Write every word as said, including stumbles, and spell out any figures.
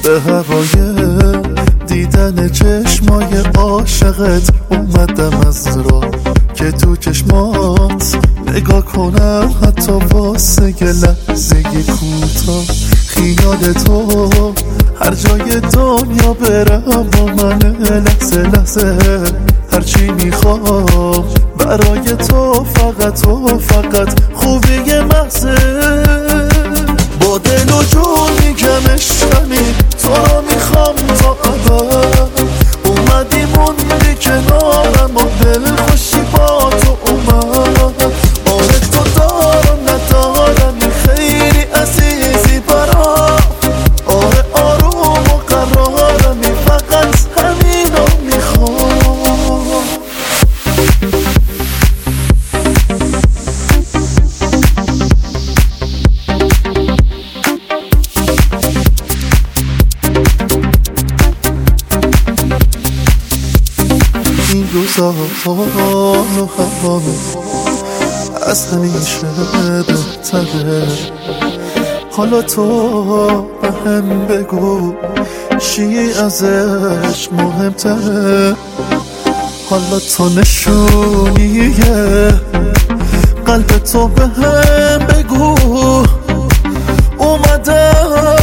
به هوای دیدن چشمای عاشقت اومدم از راه که تو چشمات نگاه کنم، حتی واسه یه لحظه‌ی کوتاه. خیال تو هر جای دنیا برم با من، لحظه لحظه هرچی میخوام برای تو، فقط تو، فقط خوبی محضه. با دل و جون میگم عشقمی، تو رو میخوام تا ابد. اومدی موندی کنارم و دل خوشی با تو اومد. آره تو دارم ندارم این خیلی عزیزی برام. آره آروم و قرارم این فقط همینو میخوام. این روزا و هوا از همیشه بهتره. حالا تو به هم بگو چی ازش مهمتره. حالا تو نشونیه قلب تو به هم بگو اومدم